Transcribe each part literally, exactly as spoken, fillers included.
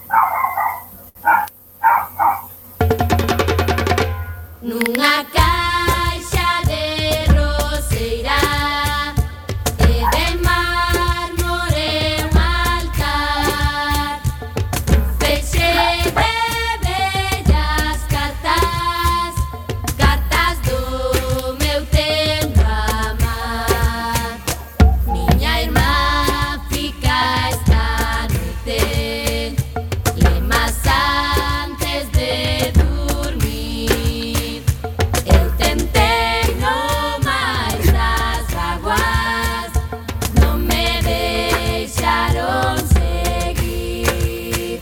Nunha caixa de roseira e de mármore un altar, un feixe de bellas cartas, cartas do meu tempo amar. Miña irmá fica esta noite lemas antes de dormir. Eu tentei no máis das vaguas, non me deixaron seguir.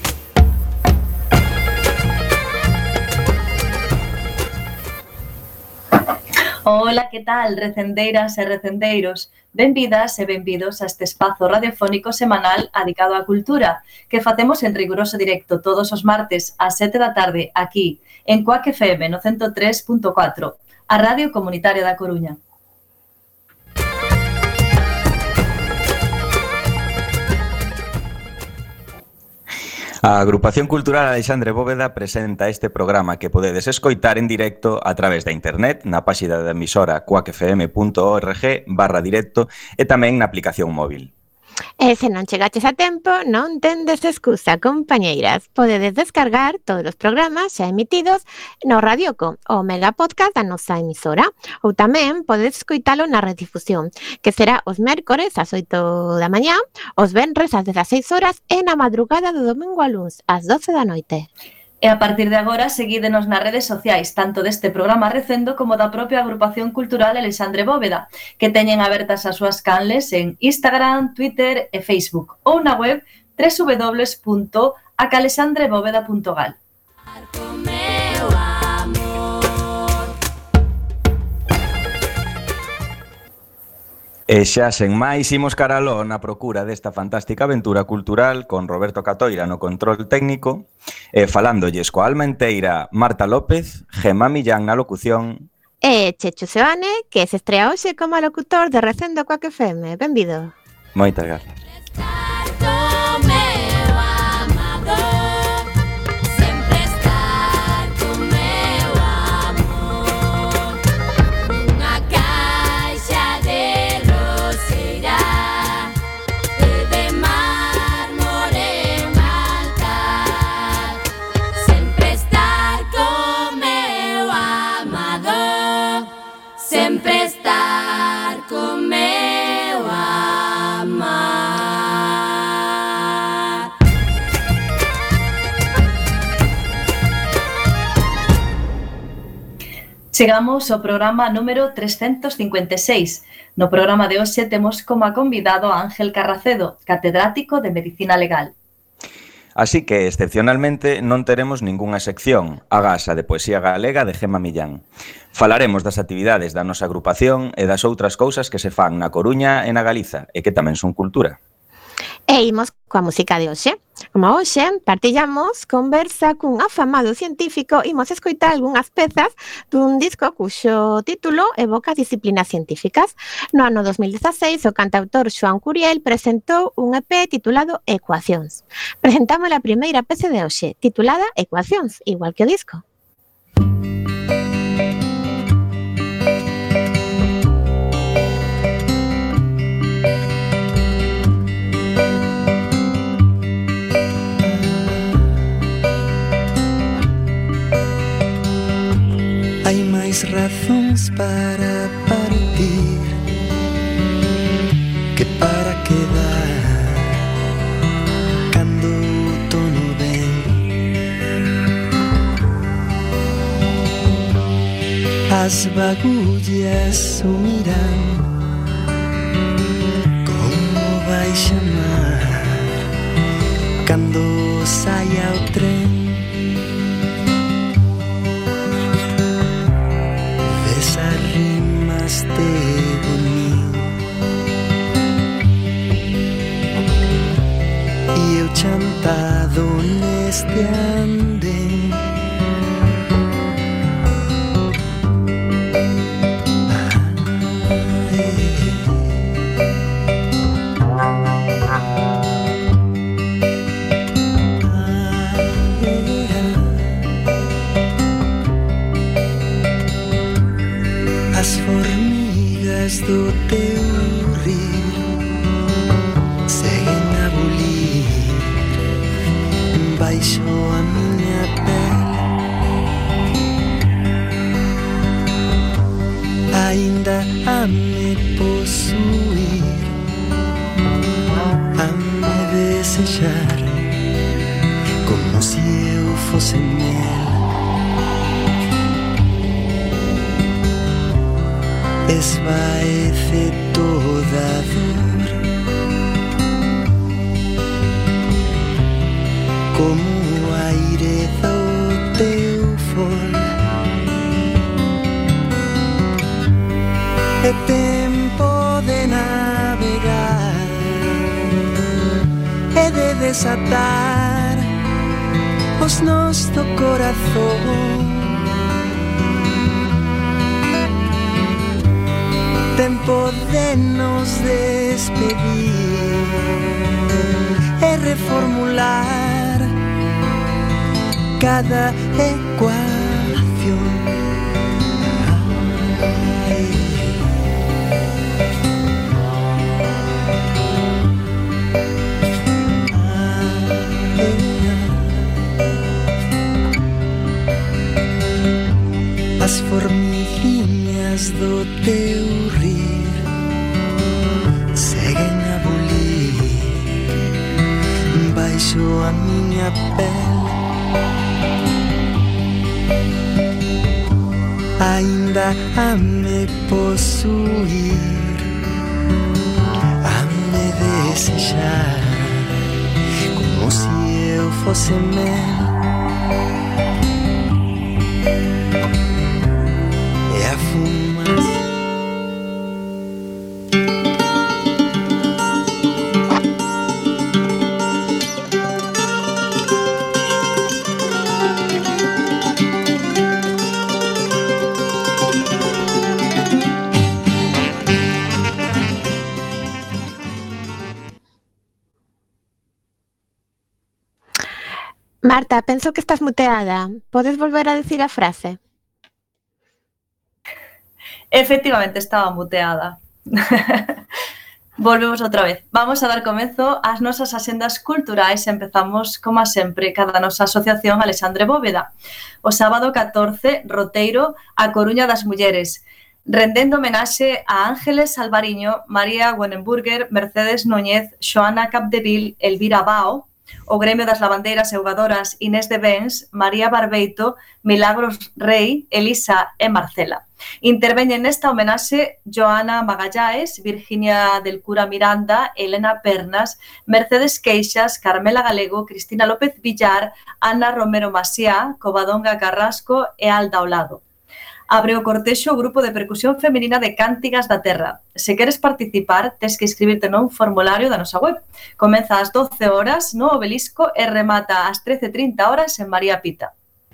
Ola, que tal, recendeiras e recendeiros? Benvidas e benvidos a este espazo radiofónico semanal adicado á cultura que facemos en riguroso directo todos os martes ás sete da tarde aquí en Cuac F M no ciento tres punto catro, a Radio Comunitaria da Coruña. A Agrupación Cultural Alexandre Bóveda presenta este programa que podedes escoitar en directo a través da internet na páxina da emisora cuacfm.org barra directo e tamén na aplicación móvil. E se non chegaches a tempo, non tendes excusa, compañeiras. Podedes descargar todos os programas xa emitidos no Radioco, o mega podcast da nosa emisora. Ou tamén podedes escoitalo na redifusión, que será os mércores ás oito da mañá, os venres ás dezaseis horas e na madrugada do domingo a luns ás doce da noite. E a partir de agora, seguídenos nas redes sociais, tanto deste programa Recendo como da propia Agrupación Cultural Alexandre Bóveda, que teñen abertas as súas canles en Instagram, Twitter e Facebook, ou na web doble u doble u doble u punto a calexandre bóveda punto gal. E xa sen máis imos caraló na procura desta fantástica aventura cultural con Roberto Catoira no control técnico e falándolles coa alma enteira Marta López, Gemma Millán na locución E Chechu Seoane, que se estrea hoxe como locutor de Recendo Cuac F M. Benvido. Moitas gracias. Sempre estar con meu amar. Chegamos ao programa número trescentos cincuenta e seis. No programa de hoxe temos como convidado a Ángel Carracedo, catedrático de Medicina Legal. Así que, excepcionalmente, non teremos ningunha sección, a gasa de poesía galega de Gemma Millán. Falaremos das actividades da nosa agrupación e das outras cousas que se fan na Coruña e na Galiza, e que tamén son cultura. E imos coa música de hoxe. Como hoxe partillamos conversa cun afamado científico, imos escoitar algunhas pezas dun disco cuxo título evoca disciplinas científicas. No ano dos mil dezaseis, o cantautor Xoán Curiel presentou un E P titulado Ecuacións. Presentamos a primeira peza de hoxe, titulada Ecuacións, igual que o disco. Hai máis razóns para partir que para quedar cando o tono ven. As bagullas sumirán como vai chamar cando saia o tren. Desarrimaste de mí e eu chantado neste andén. do teu rir seguen a bulir baixo a miña pele. Ainda a me posuir, a me desexar, como se eu fosse mel. Esvaece toda a dor, como o aire do teu fol. É tempo de navegar, é de desatar os nós do corazón. Tempo de nos despedir e reformular cada ecuación. Ai. As formiguinhas do teu rir seguen a bulir baixo a miña pele. Ainda a me posuir, a me desexar, como se eu fosse mel. Marta, penso que estás muteada. Podes volver a decir a frase? Efectivamente, estaba muteada. Volvemos outra vez. Vamos a dar comezo ás nosas axendas culturais. Empezamos, como sempre, cada nosa asociación Alexandre Bóveda. O sábado catorce, roteiro A Coruña das Mulleres, rendendo homenaxe a Ángeles Alvariño, María Wenenburger, Mercedes Núñez, Xoana Capdeville, Elvira Bao, o Gremio das Lavandeiras e Augadoras Inés de Bens, María Barbeito, Milagros Rei, Elisa e Marcela. Interveñen nesta homenaxe Joana Magallaes, Virginia del Cura Miranda, Elena Pernas, Mercedes Queixas, Carmela Galego, Cristina López Villar, Ana Romero Masía, Covadonga Carrasco e Alda Olado. Abre o cortexo o grupo de percusión feminina de Cántigas da Terra. Se queres participar, tes que inscribirte nun formulario da nosa web. Comeza ás doce horas no Obelisco e remata ás trece e trinta horas en María Pita.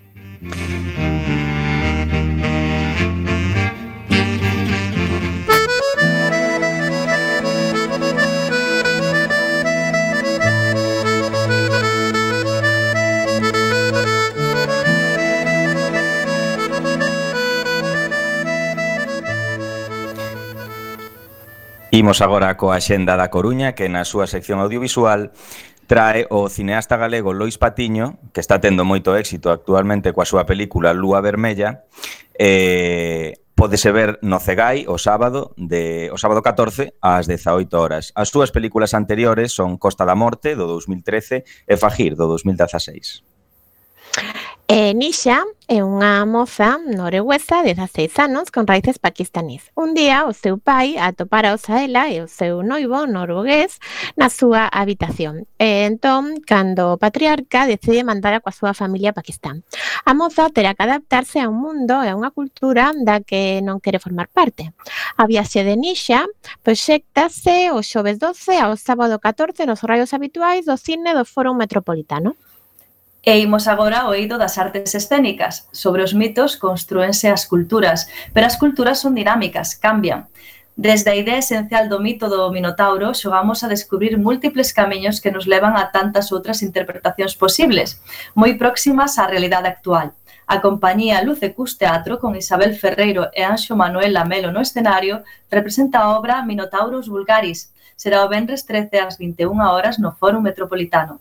Imos agora coa Axenda da Coruña, que na súa sección audiovisual trae o cineasta galego Lois Patiño, que está tendo moito éxito actualmente coa súa película Lúa Vermella. Eh, pódese ver no Cegai o sábado, de, o sábado catorce ás dezaoito horas. As súas películas anteriores son Costa da Morte, do dos mil trece, e Fagir, do dos mil dezaseis. E Nisha é unha moza norueguesa de dezaseis anos con raíces paquistanís. Un día o seu pai atoparaos a ela e o seu noivo noruegués na súa habitación. E entón, cando o patriarca decide mandar coa súa familia a Pakistán. A moza terá que adaptarse a un mundo e a unha cultura da que non quere formar parte. A viaxe de Nisha proxéctase o xoves doce ao sábado catorce nos horarios habituais do cine do Fórum Metropolitano. E imos agora ao eido das artes escénicas. Sobre os mitos construense as culturas, pero as culturas son dinámicas, cambian. Desde a idea esencial do mito do Minotauro, xogamos a descubrir múltiples camiños que nos levan a tantas outras interpretacións posibles, moi próximas á realidade actual. A compañía Lucecus Teatro, con Isabel Ferreiro e Anxo Manuel Lamelo no escenario, representa a obra Minotauros Vulgaris. Será o venres trece ás vinte e unha horas no Fórum Metropolitano.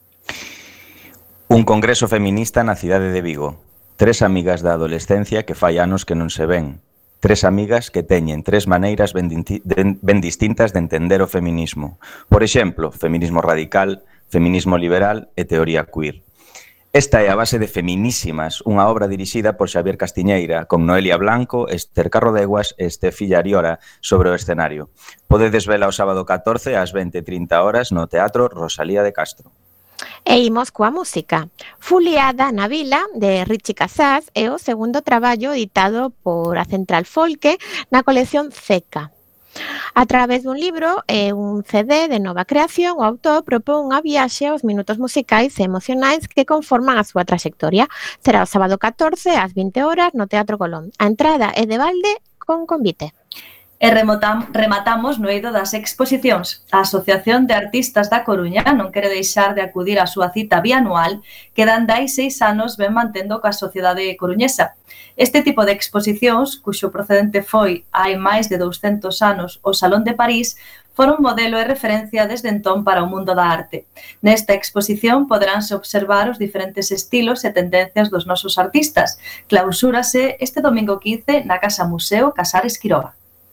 Un congreso feminista na cidade de Vigo. Tres amigas da adolescencia que fai anos que non se ven. Tres amigas que teñen tres maneiras ben, ben distintas de entender o feminismo. Por exemplo, feminismo radical, feminismo liberal e teoría queer. Esta é a base de Feminísimas, unha obra dirixida por Xavier Castiñeira, con Noelia Blanco, Esther Carrodeguas e Estefi Ariora sobre o escenario. Podedes vela o sábado catorce ás vinte e trinta horas no Teatro Rosalía de Castro. E imos coa música. Fuliada na Vila, de Richie Casas, é o segundo traballo editado por a Central Folke na colección Ceca. A través dun libro e un C D de nova creación, o autor propón unha viaxe aos minutos musicais e emocionais que conforman a súa traxectoria. Será o sábado catorce ás vinte horas no Teatro Colón. A entrada é de balde con convite. E remotam, rematamos no eido das exposicións. A Asociación de Artistas da Coruña non quere deixar de acudir á súa cita bianual que dende hai seis anos ven mantendo coa sociedade coruñesa. Este tipo de exposicións, cuxo procedente foi hai máis de douscentos anos o Salón de París, foron modelo e referencia desde entón para o mundo da arte. Nesta exposición poderánse observar os diferentes estilos e tendencias dos nosos artistas. Clausúrase este domingo quince na Casa Museo Casares Quiroga.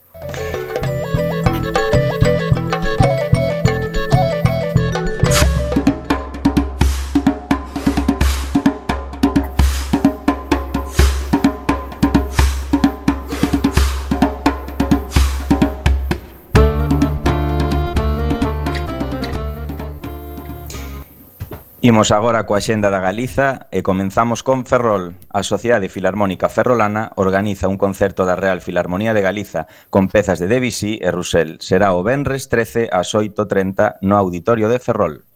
Imos agora coa xenda da Galiza e comenzamos con Ferrol. A Sociedade Filarmónica Ferrolana organiza un concerto da Real Filarmonía de Galiza con pezas de Debussy e Roussel. Será o venres trece ás oito e trinta no Auditorio de Ferrol.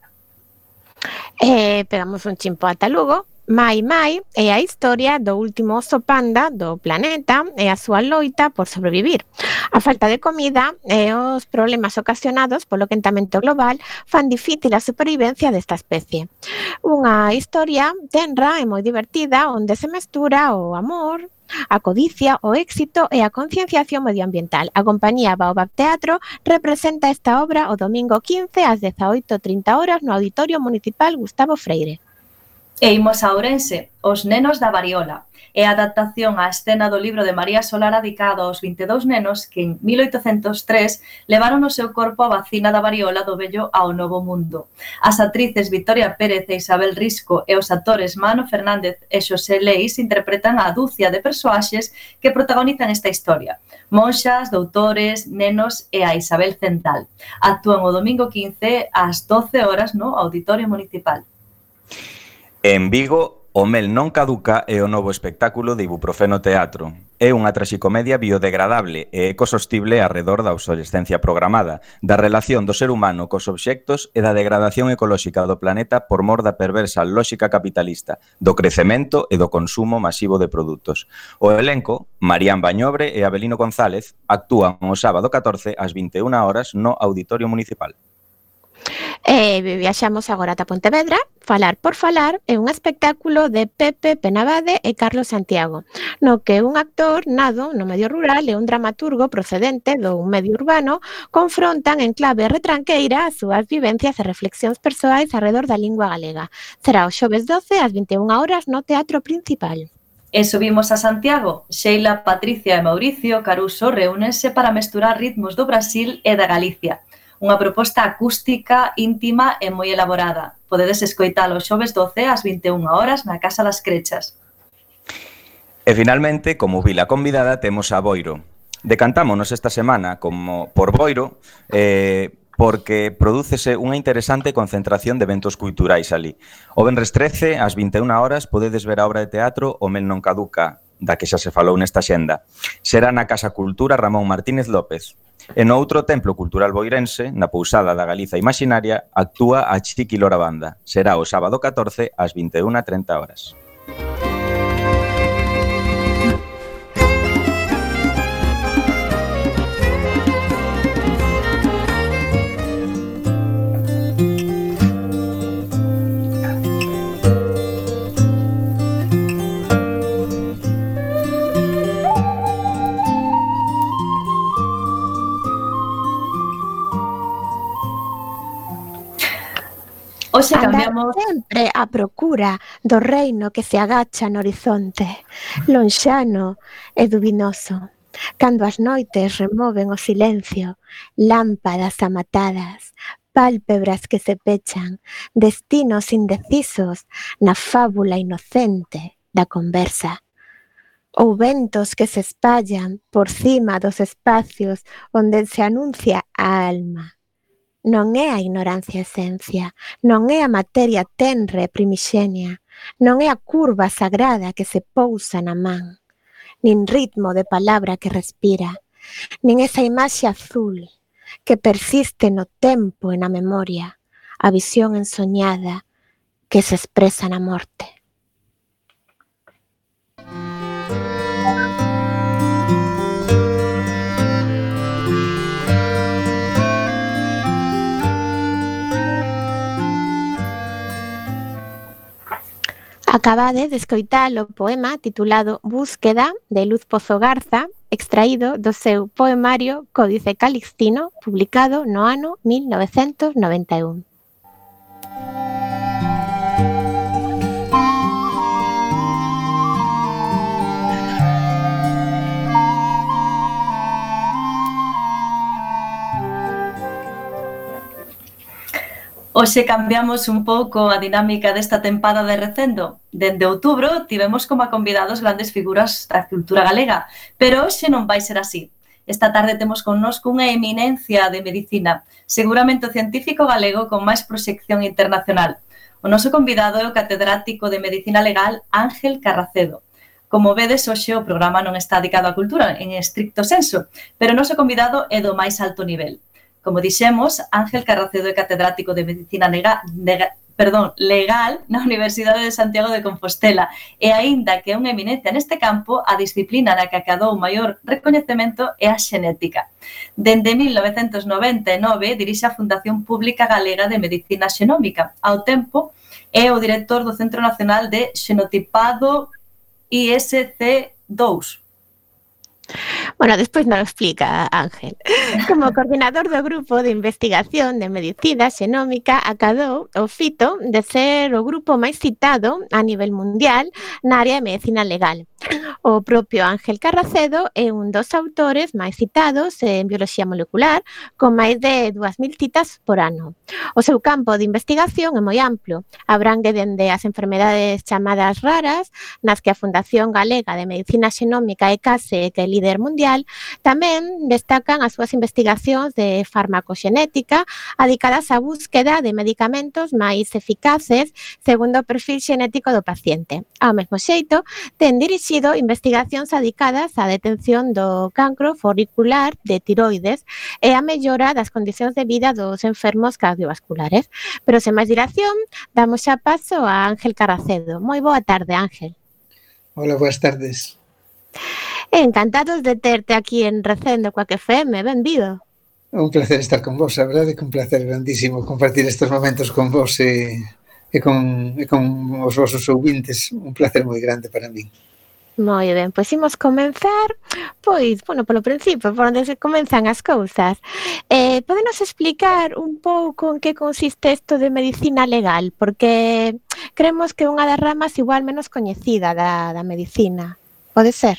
E pegamos un chimpo ata Lugo. Mai Mai é a historia do último oso panda do planeta e a súa loita por sobrevivir. A falta de comida e os problemas ocasionados polo quentamento global fan difícil a supervivencia desta especie. Unha historia tenra e moi divertida onde se mestura o amor, a codicia, o éxito e a concienciación medioambiental. A compañía Baobab Teatro representa esta obra o domingo quince ás dezaoito e trinta horas no Auditorio Municipal Gustavo Freire. E imos a Ourense, Os nenos da variola. É a adaptación á escena do libro de María Solara dedicado aos vinte e dous nenos que en mil oitocentos tres levaron no seu corpo a vacina da variola do vello ao novo mundo. As actrices Victoria Pérez e Isabel Risco e os actores Mano Fernández e Xosé Leis interpretan a dúcia de persoaxes que protagonizan esta historia. Monxas, doutores, nenos e a Isabel Cental. Actúan o domingo quince ás doce horas no Auditorio Municipal. En Vigo, O mel non caduca é o novo espectáculo de Ibuprofeno Teatro. É unha traxicomedia biodegradable e ecosostible arredor da obsolescencia programada, da relación do ser humano cos obxectos e da degradación ecolóxica do planeta por mor da perversa lóxica capitalista, do crecemento e do consumo masivo de produtos. O elenco, Marían Bañobre e Abelino González, actúan o sábado catorce ás vinte e unha horas no Auditorio Municipal. E viaxamos agora ata Pontevedra. Falar por falar é un espectáculo de Pepe Penabade e Carlos Santiago, no que un actor nado no medio rural e un dramaturgo procedente do medio urbano confrontan en clave retranqueira as súas vivencias e reflexións persoais arredor da lingua galega. Será o xoves doce ás vinte e unha horas no Teatro Principal. E subimos a Santiago. Sheila, Patricia e Mauricio Caruso reúnense para mesturar ritmos do Brasil e da Galicia. Unha proposta acústica, íntima e moi elaborada. Podedes escoitalo o xoves doce ás vinte e unha horas na Casa das Crechas. E finalmente, como vila convidada, temos a Boiro. Decantámonos esta semana como por Boiro, eh, porque prodúcese unha interesante concentración de eventos culturais ali. O venres trece ás vinte e unha horas podedes ver a obra de teatro O mel non caduca, da que xa se falou nesta xenda. Será na Casa Cultura Ramón Martínez López. E no outro templo cultural boirense, na Pousada da Galiza Imaxinaria, actúa a Chiqui Lora Banda. Será o sábado catorce ás vinte e unha e trinta horas. Hoxe Andar cambiamos... sempre á procura do reino que se agacha no horizonte, lonxano e dubinoso. Cando as noites removen o silencio, lámpadas amatadas, pálpebras que se pechan, destinos indecisos na fábula inocente da conversa. Ou ventos que se espallan por cima dos espacios onde se anuncia a alma. Non é a ignorancia esencia, non é a materia tenre e primixenia, non é a curva sagrada que se pousa na man, nin ritmo de palabra que respira, nin esa imaxe azul que persiste no tempo e na memoria, a visión ensoñada que se expresa na morte. Acabade de escoitar o poema titulado Búsqueda, de Luz Pozo Garza, extraído do seu poemario Códice Calixtino, publicado no ano mil novecentos noventa e un. Hoxe cambiamos un pouco a dinámica desta tempada de Recendo. Dende outubro tivemos como convidados grandes figuras da cultura galega, pero hoxe non vai ser así. Esta tarde temos connosco unha eminencia de medicina, seguramente o científico galego con máis proxección internacional. O noso convidado é o catedrático de Medicina Legal Ángel Carracedo. Como vedes, hoxe o programa non está dedicado á cultura en estricto senso, pero o noso convidado é do máis alto nivel. Como dixemos, Ángel Carracedo é catedrático de Medicina Legal, de, perdón, Legal na Universidade de Santiago de Compostela e aínda que é unha eminencia neste campo, a disciplina na que acadou o maior recoñecemento é a xenética. Dende mil novecentos noventa e nove dirixe a Fundación Pública Galega de Medicina Xenómica. Ao tempo, é o director do Centro Nacional de Xenotipado I S C dous. Bueno, despois non lo explica Ángel. Como coordinador do Grupo de Investigación de Medicina Xenómica, acadou o fito de ser o grupo máis citado a nivel mundial na área de medicina legal. O propio Ángel Carracedo é un dos autores máis citados en bioloxía molecular, con máis de dúas mil citas por ano. O seu campo de investigación é moi amplo, abrangue dende as enfermedades chamadas raras, nas que a Fundación Galega de Medicina Xenómica é case que é líder mundial. Tamén destacan as súas investigacións de farmacoxenética adicadas á búsqueda de medicamentos máis eficaces segundo o perfil xenético do paciente. Ao mesmo xeito, ten dirixido investigacións adicadas á detención do cancro folicular de tiroides e a mellora das condicións de vida dos enfermos cardiovasculares. Pero sen máis dilación, damos xa paso a Ángel Carracedo. Moi boa tarde, Ángel. Hola, boas tardes. Encantados de terte aquí en Recendo coa F M, benvido. Un placer estar con vos, a verdade que un placer grandísimo compartir estes momentos con vos e, e, con, e con os vosos ouvintes, un placer moi grande para min. Moi ben, pois imos comenzar, pois, bueno, polo principio, por onde se comenzan as cousas. Eh, podenos explicar un pouco en que consiste isto de medicina legal? Porque creemos que é unha das ramas igual menos coñecida da, da medicina. Pode ser?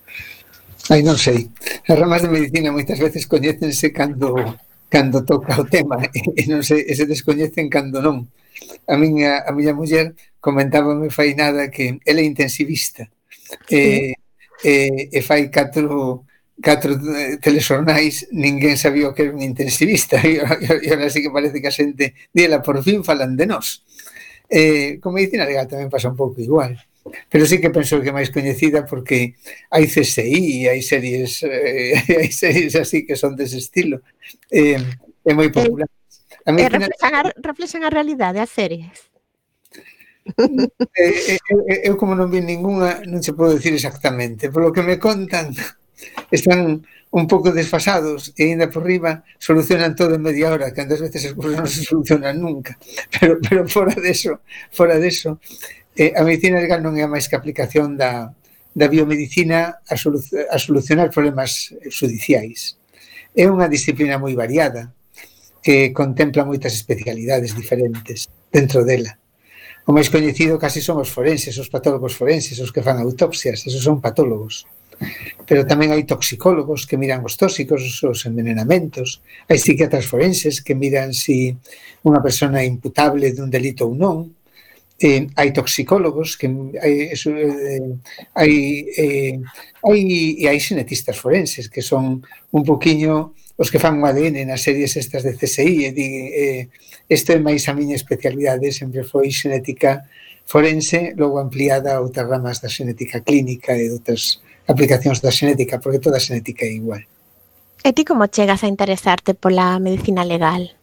Ai, non sei. As ramas de medicina moitas veces coñécense cando, cando toca o tema e non se, e se descoñecen cando non. A miña, a miña muller comentábame fai nada que ela é intensivista e, e, e fai catro, catro telexornais ninguén sabía o que era un intensivista e, e, e ahora sí que parece que a xente dila, por fin falan de nós. Eh, con medicina legal tamén pasa un pouco igual. Pero sí que penso que é máis coñecida porque hai C S I e hai series eh, hai series así que son dese estilo. Eh, é moi popular. A eh, reflexan, a, reflexan a realidade as series. Eh, eh, eu como non vi ninguna non se podo decir exactamente. Polo que me contan están un pouco desfasados e ainda por riba solucionan todo en media hora, que antes veces as cousas non se solucionan nunca. Pero, pero fora deso, fora deso, Eh, a medicina legal non é máis que a aplicación da, da biomedicina a, solu a solucionar problemas judiciais. É unha disciplina moi variada que contempla moitas especialidades diferentes. dentro dela. O máis coñecido casi son os forenses, os patólogos forenses, os que fan autopsias, esos son patólogos. Pero tamén hai toxicólogos que miran os tóxicos, os envenenamentos, hai psiquiatras forenses que miran si unha persona é imputable dun delito ou non, eh, hai toxicólogos que hai, eso, eh, hai, eh, hai, e hai xenetistas forenses que son un poquinho os que fan o A D N nas series estas de C S I, e di, eh, isto é máis a miña especialidade, sempre foi xenética forense, logo ampliada a outras ramas da xenética clínica e outras aplicacións da xenética, porque toda a xenética é igual. E ti como chegas a interesarte pola medicina legal?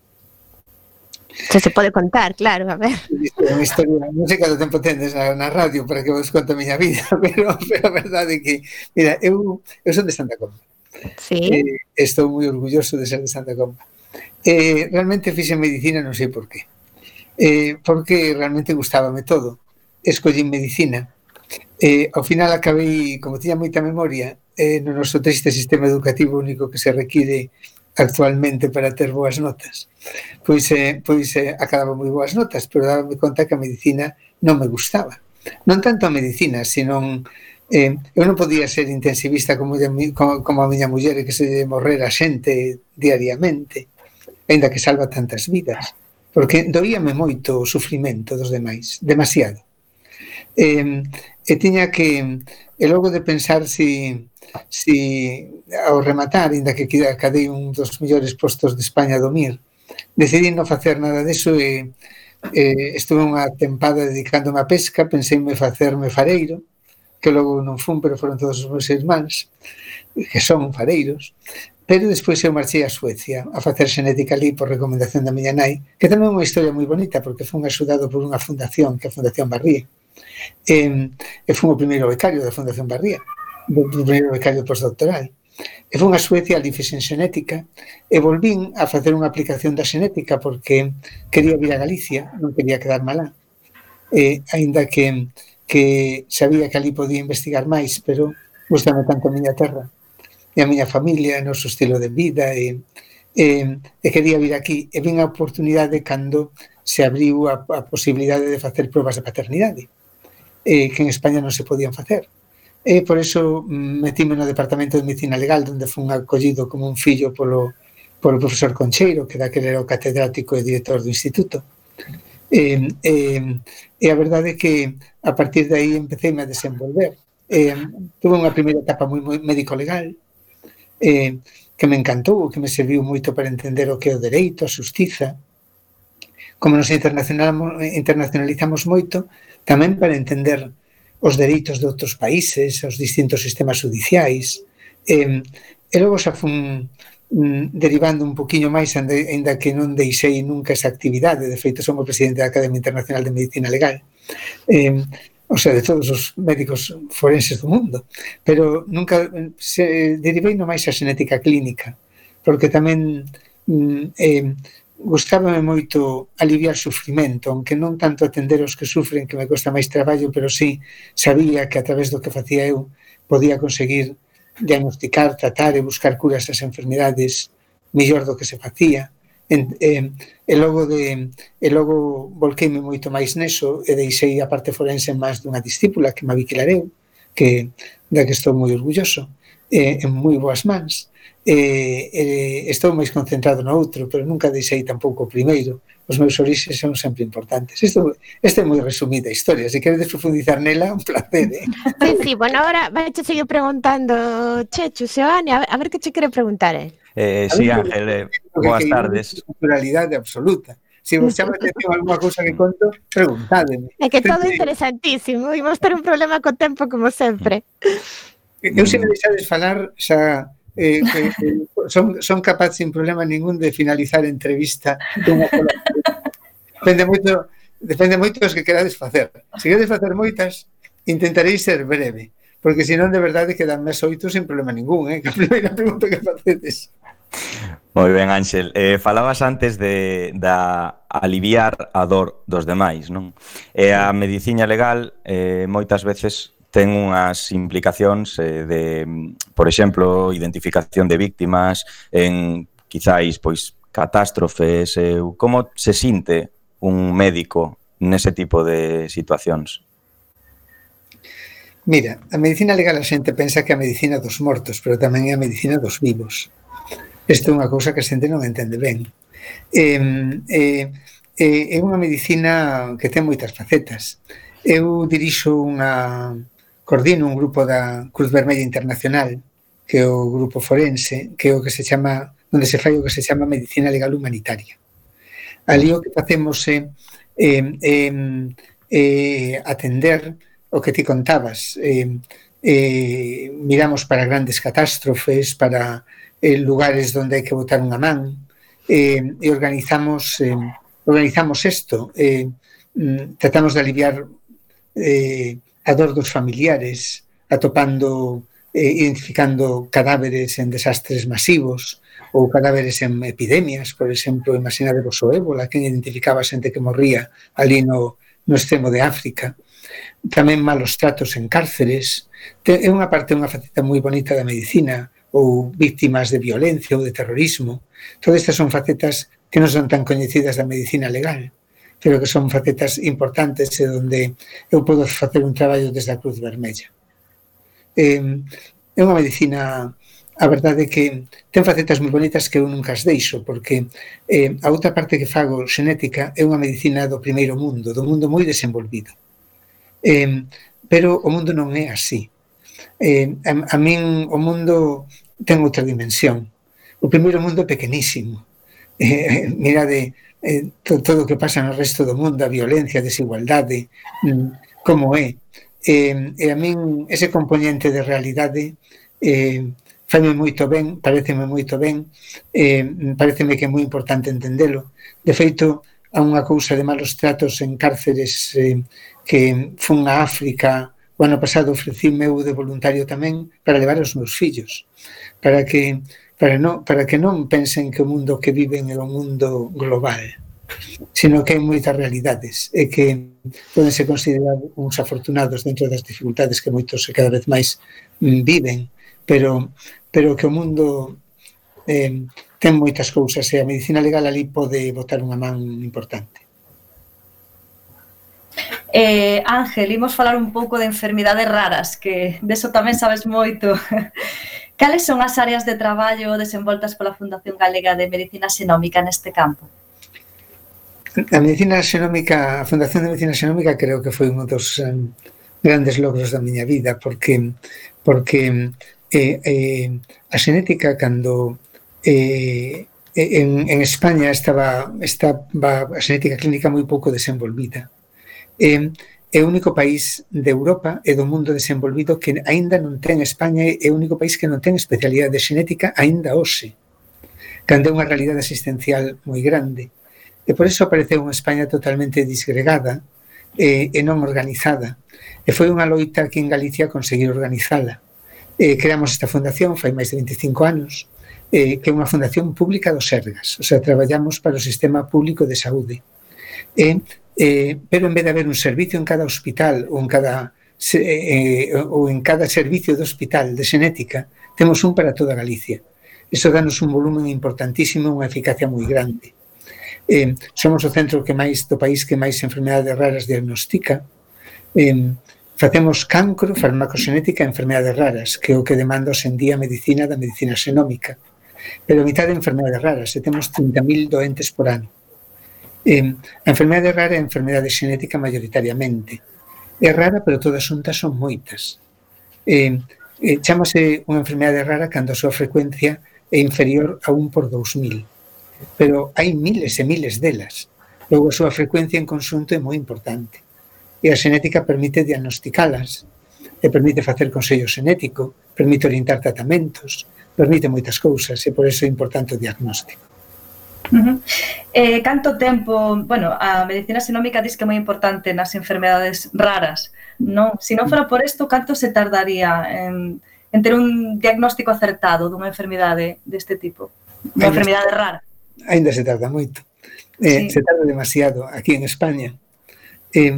Se se pode contar, claro, a ver. É unha historia, non sei canto tempo tendes na, na radio para que vos conte a miña vida, pero, pero a verdade é que, mira, eu, eu son de Santa Comba. Sí. Eh, estou moi orgulloso de ser de Santa Comba. Eh, realmente fixe medicina, non sei por qué. Eh, porque realmente gustábame todo. Escollín medicina. Eh, ao final acabei, como tiña moita memoria, eh, no noso triste sistema educativo único que se require actualmente para ter boas notas. Pois, eh, pois eh, acababa moi boas notas, pero dábame conta que a medicina non me gustaba. Non tanto a medicina, senón eh, eu non podía ser intensivista como, como, como a miña muller que se morrer a xente diariamente, ainda que salva tantas vidas, porque doíame moito o sufrimento dos demais, demasiado. Eh, e tiña que, e logo de pensar si, si ao rematar, ainda que cadei un dos mellores postos de España do M I R, decidí non facer nada deso e eh, estuve unha tempada dedicándome a pesca, penseime facerme fareiro, que logo non fun, pero foron todos os meus irmáns, que son fareiros, pero despois eu marchei a Suecia a facer xenética ali por recomendación da miña nai, que tamén é unha historia moi bonita, porque fun axudado por unha fundación, que é a Fundación Barría, e, e fun o primeiro becario da Fundación Barría, o primeiro becario postdoctoral. E fun a Suecia, ali fixen xenética, e volvín a facer unha aplicación da xenética porque quería vir a Galicia, non quería quedar malá, e, aínda que, que sabía que ali podía investigar máis, pero gustame tanto a miña terra e a miña familia, o noso estilo de vida, e, e, e quería vir aquí, e vin a oportunidade cando se abriu a, a posibilidade de facer probas de paternidade, e, que en España non se podían facer. E por eso metíme no Departamento de Medicina Legal, onde fun acollido como un fillo polo, polo profesor Concheiro, que daquele era o catedrático e director do instituto. E, e, e a verdade é que a partir de aí empecéme a desenvolver. E, tuve unha primeira etapa moi, moi médico-legal, e, que me encantou, que me serviu moito para entender o que é o dereito, a xustiza. Como nos internacionalizamos moito, tamén para entender os dereitos de outros países, os distintos sistemas judiciais, e, e logo xa fun mm, derivando un poquinho máis, ainda que non deixei nunca esa actividade. De feito, son o presidente da Academia Internacional de Medicina Legal, eh, o sea, de todos os médicos forenses do mundo, pero nunca se derivei no máis a xenética clínica, porque tamén mm, eh, gustábame moito aliviar sufrimento, aunque non tanto atender os que sufren, que me cuesta máis traballo, pero sí sabía que a través do que facía eu podía conseguir diagnosticar, tratar e buscar curas ás enfermidades mellor do que se facía. E, e, e logo de e logo volqueime moito máis neso e deixei a parte forense en máis dunha discípula que me aviquilareu, que da que estou moi orgulloso, e, en moi boas mans. E, e estou máis concentrado no outro, pero nunca deixei tampouco o primeiro. Os meus orixes son sempre importantes. Isto, esta é moi resumida a historia. Se queredes profundizar nela, un placer, eh? Sí, sí, bueno, ahora vai che seguir preguntando Chechu, Seoane, a ver, a ver que che quere preguntar, eh? Eh, sí, Ángel, eh, boas tardes. Naturalidade absoluta. Se vos chama atención alguma cousa que conto, preguntádeme. É que todo é interesantísimo. Imos ter un problema co tempo, como sempre. Eu se me deixades falar, xa... Eh, que, que son, son capaz sin problema ningún de finalizar a entrevista dunha sola. Depende moito, depende moito dos que querades facer. Se queredes facer moitas, intentarei ser breve, porque senón de verdade quedan máis oito sin problema ningún, eh? Que a primeira pregunta que facedes. Moi ben, Ángel. Eh, falabas antes de da aliviar a dor dos demais, non? E a medicina legal eh, moitas veces ten unhas implicacións eh, de, por exemplo, identificación de víctimas en, quizáis, pois, catástrofes. Eh, como se sinte un médico nese tipo de situacións? Mira, a medicina legal a xente pensa que é a medicina dos mortos, pero tamén é a medicina dos vivos. Isto é unha cousa que a xente non entende ben. Eh, eh, é unha medicina que ten moitas facetas. Eu dirixo unha, coordino un grupo da Cruz Vermella Internacional, que é o grupo forense, que é o que se chama, onde se fai o que se chama medicina legal humanitaria. Ali o que facemos é eh, eh, eh, atender o que ti contabas, eh, eh, miramos para grandes catástrofes, para eh, lugares onde hai que botar unha man, eh, e organizamos eh, organizamos isto, eh, tratamos de aliviar eh, a dor dos familiares, atopando, eh, identificando cadáveres en desastres masivos ou cadáveres en epidemias, por exemplo, imaginadevos o ébola, que identificaba xente que morría ali no, no extremo de África. Tamén malos tratos en cárceres. É unha parte, unha faceta moi bonita da medicina, ou víctimas de violencia ou de terrorismo. Todas estas son facetas que non son tan coñecidas da medicina legal, pero que son facetas importantes e onde eu podo facer un traballo desde a Cruz Vermella. É unha medicina, a verdade é que ten facetas moi bonitas que eu nunca as deixo, porque eh, a outra parte que fago, xenética, é unha medicina do primeiro mundo, do mundo moi desenvolvido. Eh, pero o mundo non é así. Eh, a, a min o mundo ten outra dimensión. O primeiro mundo é pequenísimo. Eh, mirade eh, to, todo o que pasa no resto do mundo, a violencia, a desigualdade, mm, como é. Eh, e a min ese componente de realidade eh, faime moito ben, pareceme moito ben, eh, pareceme que é moi importante entendelo. De feito, a unha cousa de malos tratos en cárceres eh, que fun a África o ano pasado, ofrecí meu de voluntario tamén para levar os meus fillos, para que para non, para que non pensen que o mundo que viven é o mundo global, sino que hai moitas realidades e que poden ser considerados uns afortunados dentro das dificultades que moitos e cada vez máis viven, pero, pero que o mundo eh, ten moitas cousas e a medicina legal ali pode botar unha man importante. Eh, Ángel, imos falar un pouco de enfermidades raras, que deso tamén sabes moito. Cales son as áreas de traballo desenvoltas pola Fundación Galega de Medicina Xenómica neste campo? A medicina xenómica, a Fundación de Medicina Xenómica creo que foi un dos um, grandes logros da miña vida, porque porque eh, eh, a xenética cando eh, en, en España estaba, estaba a xenética clínica moi pouco desenvolvida. Eh, é o único país de Europa e do mundo desenvolvido que aínda non ten, España é o único país que non ten especialidade de xenética aínda hoxe, cando é unha realidade asistencial moi grande. E por iso apareceu unha España totalmente disgregada eh, e non organizada. E foi unha loita aquí en Galicia conseguir organizala. Eh, creamos esta fundación fai máis de veinticinco anos, eh, que é unha fundación pública do Sergas, o sea, traballamos para o sistema público de saúde. E Eh, pero en vez de haber un servicio en cada hospital ou en cada, eh, ou en cada servicio do hospital de xenética, temos un para toda Galicia. Iso danos un volumen importantísimo, unha eficacia moi grande. Eh, somos o centro que máis do país que máis enfermedades raras diagnostica. Eh, facemos cancro, farmacoxenética e enfermedades raras, que é o que demanda hoxe en día a medicina da medicina xenómica. Pero a mitad de enfermedades raras, e temos trinta mil doentes por ano. Eh, a enfermedade rara é a enfermedade xenética maioritariamente. É rara, pero todas xuntas son moitas. Eh, eh, chámase unha enfermedade rara cando a súa frecuencia é inferior a un por dous mil. Pero hai miles e miles delas. Logo, a súa frecuencia en conxunto é moi importante. E a xenética permite diagnosticalas, e permite facer consello xenético, permite orientar tratamentos, permite moitas cousas, e por iso é importante o diagnóstico. Uh-huh. Eh, canto tempo, bueno, a medicina xenómica diz que é moi importante nas enfermedades raras, non? Se non fora por isto, canto se tardaría en, en ter un diagnóstico acertado dunha enfermidade deste tipo? Unha enfermidade rara? Ainda se tarda moito. Eh, sí. Se tarda demasiado aquí en España. Eh,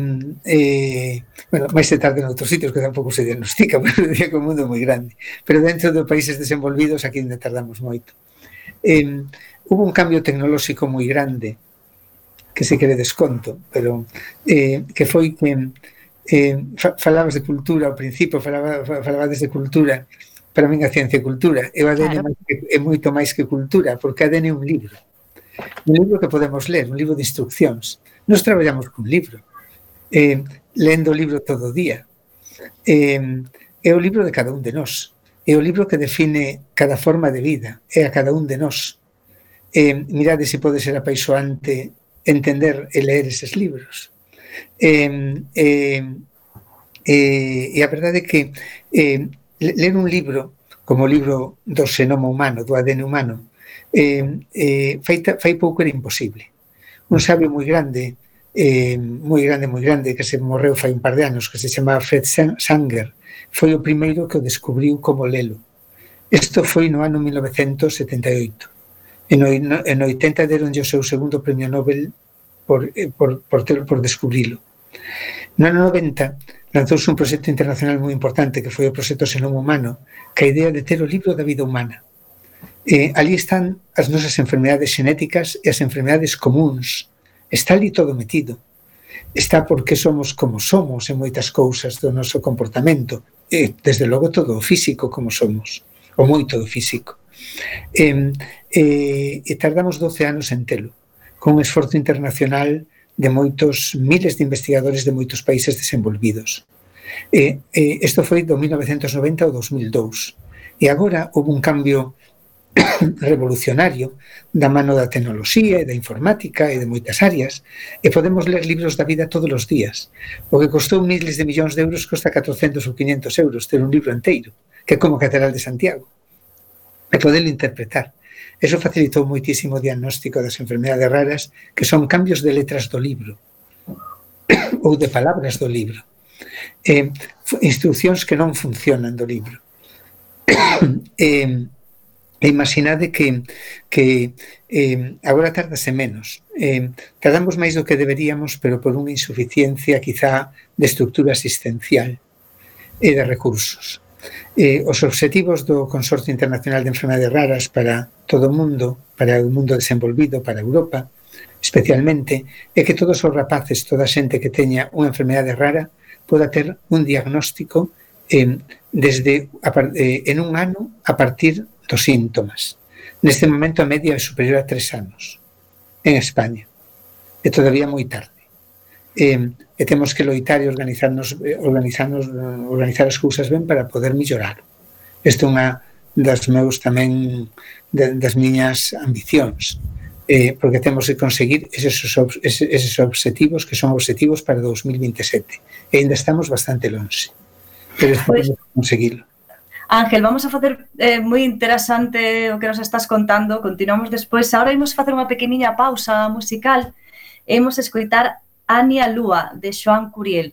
eh, bueno, máis se tarda en outros sitios que tampouco se diagnostica, pero diría que o mundo é moi grande. Pero dentro dos países desenvolvidos aquí ainda tardamos moito. Eh, Hubo un cambio tecnolóxico moi grande que se quere desconto, pero eh, que foi que eh, falabas de cultura ao principio, falaba, falabades de cultura. Para min a ciencia e cultura, e o A D N claro. é moito máis que cultura, porque A D N é un libro, un libro que podemos ler, un libro de instruccións. Nos traballamos cun libro, eh, lendo o libro todo o día. Eh, é o libro de cada un de nós, é o libro que define cada forma de vida, é a cada un de nós. Eh, mirade se pode ser apaixoante entender e ler eses libros. Eh, eh, eh, e a verdade é que eh, ler un libro, como o libro do xenoma humano, do A D N humano, eh, eh, fai, fai pouco era imposible. Un sabio moi grande, eh, moi grande, moi grande, que se morreu fai un par de anos, que se chamaba Fred Sanger, foi o primeiro que o descubriu como lelo. Isto foi no ano mil novecentos setenta e oito. En no oitenta deronlle o seu segundo premio Nobel por, por, por, ter, por descubrilo. No ano noventa lanzouse un proxecto internacional moi importante que foi o proxecto Xenoma Humano, que a idea de ter o libro da vida humana. Eh, ali están as nosas enfermedades xenéticas e as enfermedades comuns. Está ali todo metido. Está porque somos como somos en moitas cousas do noso comportamento. E, desde logo, todo o físico como somos. O moito do físico. Eh, eh, e tardamos doce anos en telo, con un esforzo internacional de moitos miles de investigadores de moitos países desenvolvidos. Eh, eh, isto foi do mil novecentos noventa ao dos mil dous. E agora houve un cambio revolucionario da mano da tecnoloxía e da informática e de moitas áreas, e podemos ler libros da vida todos os días. O que costou miles de millóns de euros costa catrocentos ou quinhentos euros ter un libro inteiro, que é como a Catedral de Santiago, e poderlo interpretar. Eso facilitou moitísimo o diagnóstico das enfermedades raras, que son cambios de letras do libro ou de palabras do libro, eh, instruccións que non funcionan do libro. E eh, imaginade que, que eh, agora tardase menos. Eh, tardamos máis do que deberíamos, pero por unha insuficiencia quizá de estructura asistencial e de recursos. Eh, os obxectivos do Consorcio Internacional de Enfermedades Raras para todo o mundo, para o mundo desenvolvido, para Europa, especialmente, é que todos os rapaces, toda a xente que teña unha enfermedade rara, poda ter un diagnóstico eh, desde a, eh, en un ano a partir dos síntomas. Neste momento a media é superior a tres anos en España. É todavía moi tarde. E, e temos que loitar e organizarnos, organizarnos, organizar as cousas ben para poder mellorar. Isto é unha das meus tamén, das miñas ambicións, eh, porque temos que conseguir eses, eses obxectivos que son obxectivos para dos mil veintisiete. E ainda estamos bastante longe, pero podemos pues, conseguirlo. Ángel, vamos a facer eh, moi interesante o que nos estás contando. Continuamos despois. Ahora imos facer unha pequeniña pausa musical e imos escoitar Ania Lúa, de Xoán Curiel.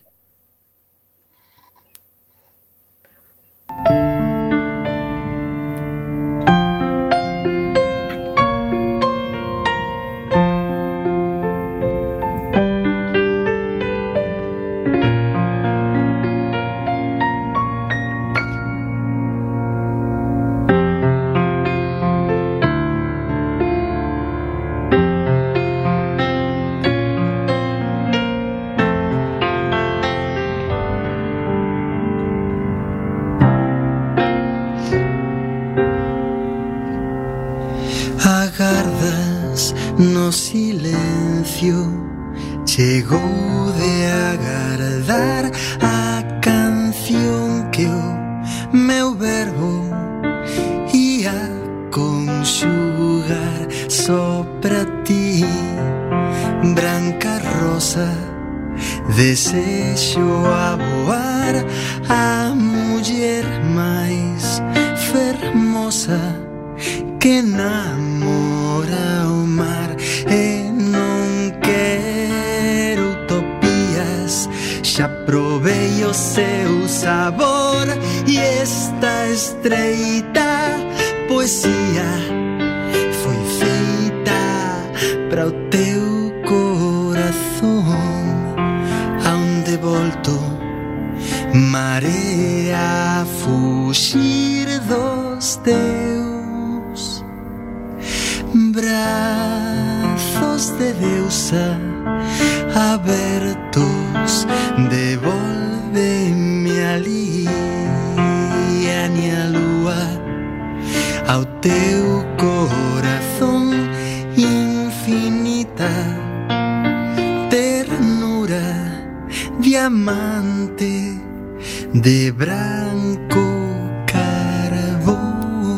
No silencio chegou de agardar a canción que o meu verbo ia conxugar só pra ti. Branca rosa, desexo a voar, a muller máis fermosa que namora o mar. E non quero utopías, xa provei o seu sabor, e esta estreita poesía foi feita para o teu corazón. Aonde volto marea a fuxir dos teus brazos de deusa abertos, devolveme alí a miña lúa ao teu corazón infinita ternura, diamante de branco carbón.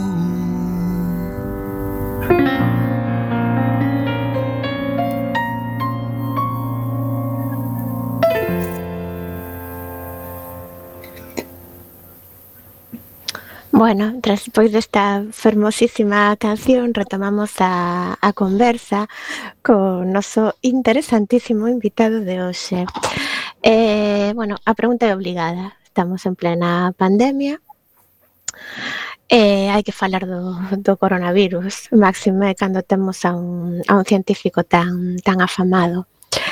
Bueno, despois desta fermosísima canción retomamos a, a conversa co noso interesantísimo invitado de hoxe. Eh, bueno, a pregunta é obligada. Estamos en plena pandemia. Eh, hai que falar do, do coronavirus, máxime cando temos a un, a un científico tan, tan afamado.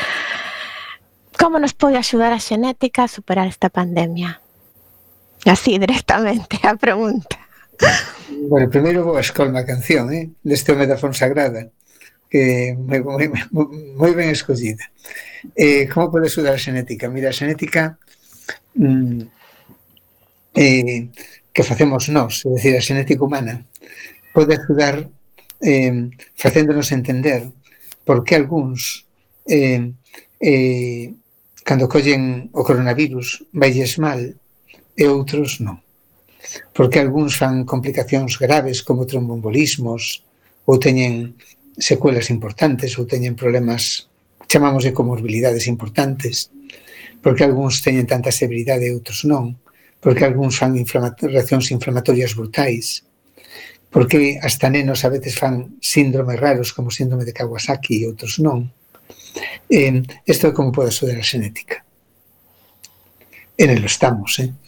Como nos pode axudar a xenética a superar esta pandemia? Así, directamente, a pregunta. Bueno, primeiro vou a escolma a canción, eh? Deste home da Fonsagrada, que moi, moi, moi ben escollida. Eh, como pode axudar a xenética? Mira, a xenética mm, eh, que facemos nós, é dicir, a xenética humana, pode axudar eh, facéndonos entender por que algúns eh, eh, cando collen o coronavirus vailles mal e outros non. Porque algúns fan complicacións graves como trombombolismos ou teñen secuelas importantes ou teñen problemas, chamamos de comorbilidades importantes, porque algúns teñen tanta severidade e outros non, porque algúns fan inflama- reaccións inflamatorias brutais, porque hasta nenos a veces fan síndromes raros como síndrome de Kawasaki e outros non. Eh, isto é como pode axudar a xenética. En el estamos, eh?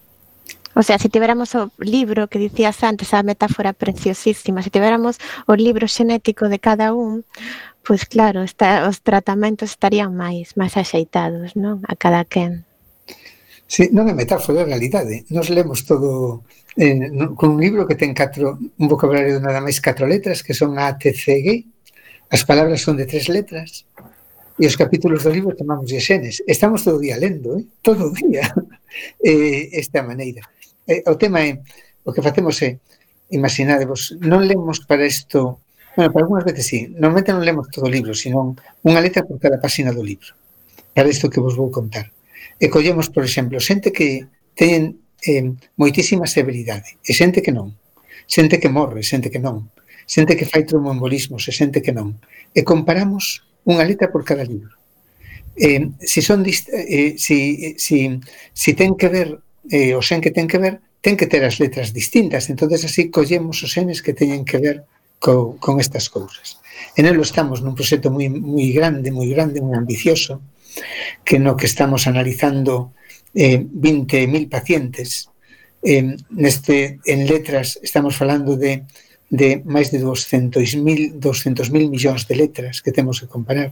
O sea, se tiveramos o libro que dicías antes, a metáfora preciosísima, se tiveramos o libro xenético de cada un, pois claro, está, os tratamentos estarían máis máis axeitados, non? A cada quen. Sí, non é metáfora, é realidade. Nos lemos todo eh, con un libro que ten catro, un vocabulario de nada máis catro letras, que son A, T, C, G. As palabras son de tres letras e os capítulos do libro chamamos de xenes. Estamos todo o día lendo, eh? Todo o día. eh, esta maneira. Eh, o tema é, o que facemos é, imaginadevos, non lemos para isto, bueno, para algunhas veces sí, normalmente non lemos todo o libro, sino unha letra por cada páxina do libro, para isto que vos vou contar. E collemos, por exemplo, xente que teñen eh, moitísima severidade, e xente que non, xente que morre, xente que non, xente que fai tromboembolismos, e xente que non, e comparamos unha letra por cada libro. Eh, si son dist- eh, si, si, si ten que ver eh, o xen que ten que ver, ten que ter as letras distintas, entonces así collemos os xenes que teñen que ver co, con estas cousas. En elo estamos nun proxecto moi, moi grande, moi grande, moi ambicioso, que no que estamos analizando eh, vinte mil pacientes. Eh, neste, en letras estamos falando de, de máis de doscientos mil millóns de letras que temos que comparar,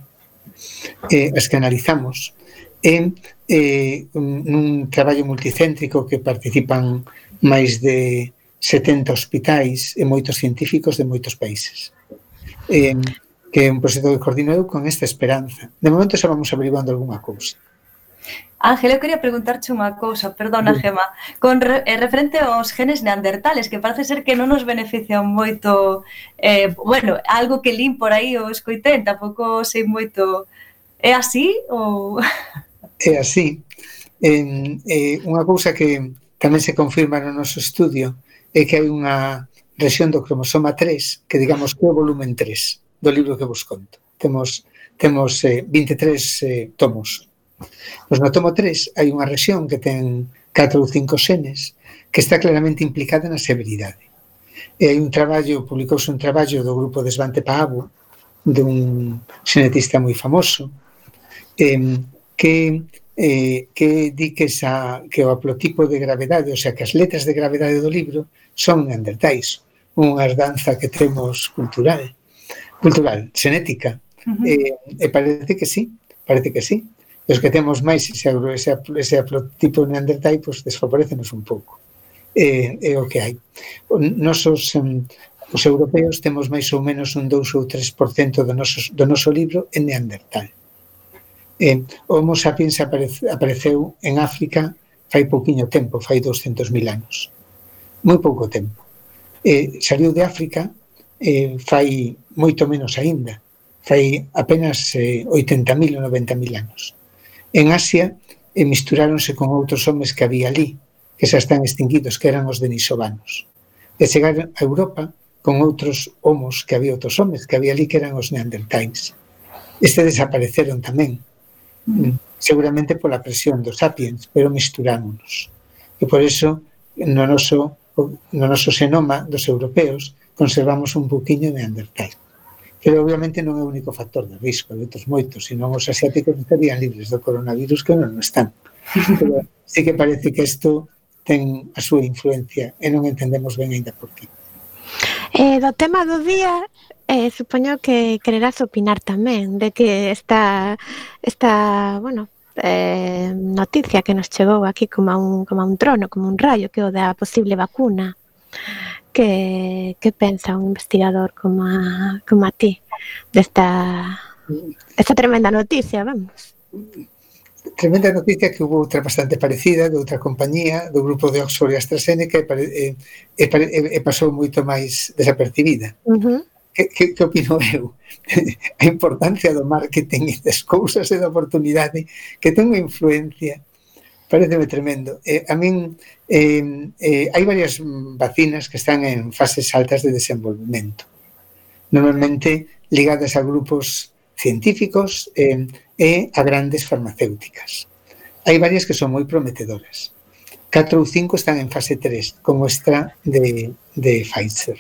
eh, as que analizamos. E eh, nun traballo multicéntrico que participan máis de setenta hospitais e moitos científicos de moitos países. Eh, que é un proxecto que coordino eu con esta esperanza. De momento xa vamos averiguando algunha cousa. Ángel, eu quería preguntarche unha cousa, perdona, sí. Gema, con re, eh, referente aos genes neandertales, que parece ser que non nos benefician moito, eh, bueno, algo que lín por aí o escoitei, tampouco sei moito. É así ou... É así. Eh, eh, unha cousa que tamén se confirma no noso estudio é que hai unha rexión do cromosoma tres, que digamos que é o volumen tres do libro que vos conto. Temos, temos eh, vinte e tres eh, tomos. Pois no tomo tres hai unha rexión que ten catro ou cinco xenes que está claramente implicada na severidade. E hai un traballo, publicouse un traballo do grupo de Svante Paavo, dun xenetista moi famoso, eh, que eh, que di que, esa, que o haplotipo de gravedade, o sea, que as letras de gravedade do libro son neandertais, unha herdanza que temos cultural, cultural, xenética. Uh-huh. eh, e parece que sí, parece que sí. Os que temos máis ese, ese, ese haplotipo neandertai, pois pues, desfavorecenos un pouco. É eh, eh, o que hai. Nosos, um, os europeos temos máis ou menos un dous ou tres por cento do noso, do noso libro en neandertal. Eh, o Homo sapiens aparece, apareceu en África fai pouquiño tempo, fai doscientos mil anos. Moi pouco tempo. Eh, saliu de África eh, fai moito menos aínda, fai apenas eh, oitenta mil ou noventa mil anos. En Asia eh, misturáronse con outros homes que había ali, que xa están extinguidos, que eran os denisovanos. E chegaron a Europa con outros homos, que había outros homes, que había ali, que eran os neandertais. Este desapareceron tamén, seguramente pola presión dos sapiens, pero misturámonos. E por eso, no noso, no noso xenoma dos europeos, conservamos un pouquiño neandertal. Pero obviamente non é o único factor de risco, de outros moitos, senón os asiáticos estarían libres do coronavirus, que non están. Pero sí que parece que isto ten a súa influencia e non entendemos ben ainda por qué. Eh, do tema do día, eh, supoño que quererás opinar tamén de que esta, esta bueno, eh, noticia que nos chegou aquí como a un, como a un trono, como un rayo, que é o da posible vacuna. Que, que pensa un investigador como a, como a ti desta esta tremenda noticia, vamos? Tremenda noticia que hubo outra bastante parecida de outra compañía do grupo de Oxford e AstraZeneca e, e, e, e pasou moito máis desapercibida. Uh-huh. Que, que, que opino eu? A importancia do marketing e das cousas e da oportunidade que ten unha influencia, pareceme tremendo. Eh, a min eh, eh, hai varias vacinas que están en fases altas de desenvolvemento, normalmente ligadas a grupos científicos eh, e a grandes farmacéuticas. Hai varias que son moi prometedoras. Catro ou cinco están en fase tres, como esta de, de Pfizer.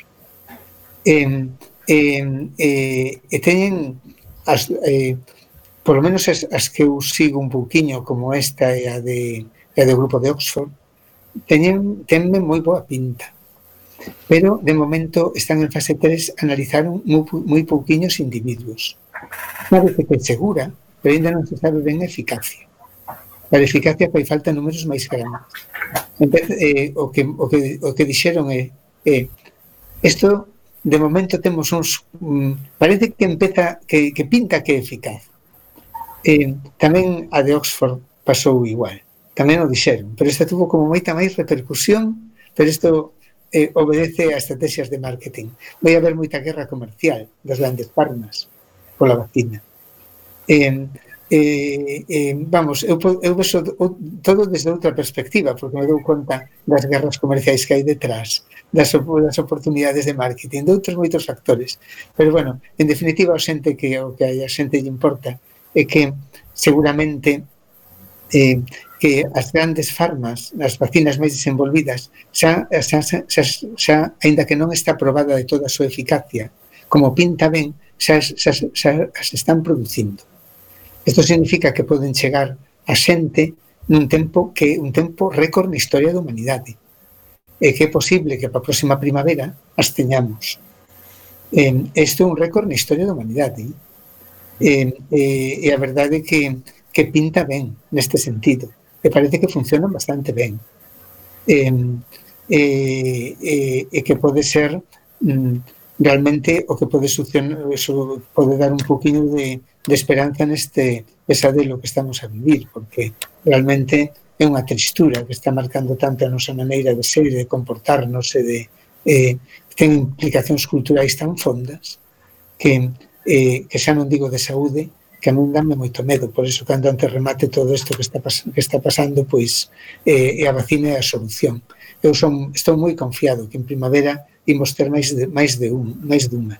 Eh, eh, eh, e teñen, as, eh, por lo menos as, as que eu sigo un pouquiño, como esta e a de, e a do grupo de Oxford, teñen, tenme moi boa pinta. Pero, de momento, están en fase tres, analizaron moi, moi pouquiños individuos. Parece que é segura, pero ainda non se sabe ben a eficacia. Para a eficacia fai falta números máis grandes. Entón, eh, o, que, o, que, o que dixeron é eh, isto, de momento temos uns um, parece que empeza que, que pinta que é eficaz. Eh, tamén a de Oxford pasou igual, tamén o dixeron, pero esta tuvo como moita máis repercusión, pero isto eh, obedece a estrategias de marketing. Vai haber moita guerra comercial das grandes farmas pola vacina. Eh, eh, eh, vamos, eu, eu vexo todo desde outra perspectiva, porque me dou conta das guerras comerciais que hai detrás, das, das oportunidades de marketing, de outros moitos factores. Pero, bueno, en definitiva, o xente que o que a xente lle importa é que, seguramente, eh, que as grandes farmas, as vacinas máis desenvolvidas, xa, xa, xa, xa, xa, ainda que non está probada de toda a súa eficacia, como pinta ben, xa, xa, xa, xa se están producindo. Isto significa que poden chegar a xente nun tempo que un tempo récord na historia da humanidade. E que é posible que para a próxima primavera as teñamos. Eh, isto é un récord na historia da humanidade. Eh, eh, e a verdade é que, que pinta ben neste sentido. E parece que funcionan bastante ben. E eh, eh, eh, eh, que pode ser... Mm, realmente o que pode succionar, eso pode dar un poquinho de, de esperanza neste pesadelo que estamos a vivir, porque realmente é unha tristura que está marcando tanto a nosa maneira de ser e de comportarnos e de eh, ten implicacións culturais tan fondas que, eh, que xa non digo de saúde, que a non dame moito medo. Por iso, cando antes remate todo isto que está, que está pasando, pois eh, a vacina é a solución. Eu son, estou moi confiado que en primavera imos ter máis de, máis de un, máis dunha.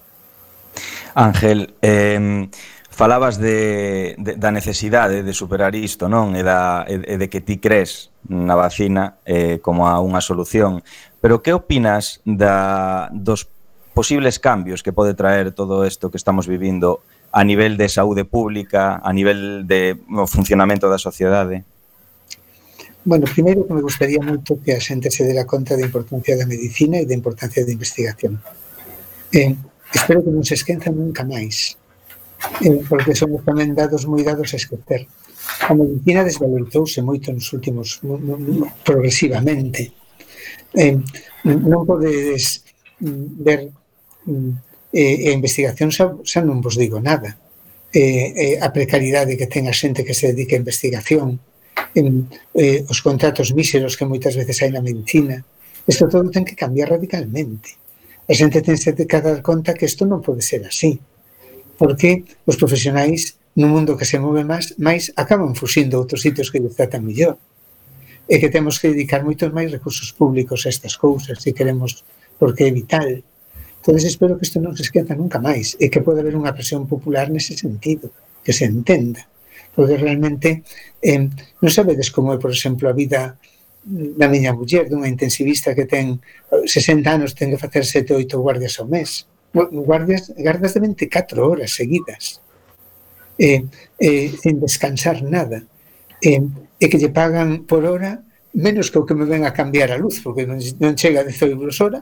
Ángel, eh, falabas de, de, da necesidade de superar isto, non? E, da, e de que ti crees na vacina eh, como a unha solución. Pero que opinas da, dos posibles cambios que pode traer todo isto que estamos vivindo a nivel de saúde pública, a nivel de no, funcionamento da sociedade? Bueno, primeiro que me gustaría moito que a xente se dera conta da importancia da medicina e da importancia da investigación. Eh, espero que non se esquenza nunca máis, eh, porque somos tamén dados moi dados a esquecer. A medicina desvalorizouse moito nos últimos, progresivamente. Eh, non podedes ver e a investigación xa, xa non vos digo nada. Eh, eh, a precariedade que ten a xente que se dedica a investigación, en, eh, os contratos míseros que moitas veces hai na medicina, isto todo ten que cambiar radicalmente. A xente ten que dar conta que isto non pode ser así, porque os profesionais no mundo que se move máis, máis acaban fuxindo a outros sitios que lles tratan mellor, e que temos que dedicar moitos máis recursos públicos a estas cousas se queremos, porque é vital. Entón, espero que isto non se esqueza nunca máis e que pode haber unha presión popular nese sentido, que se entenda. Porque realmente, eh, non sabedes como é, por exemplo, a vida da miña muller, dunha intensivista que ten sesenta anos, ten que facer sete ou oito guardias ao mes. Guardias, guardas de veinticuatro horas seguidas, eh, eh, sin descansar nada. Eh, e que lle pagan por hora menos que o que me ven a cambiar a luz, porque non, non chega a dez euros hora.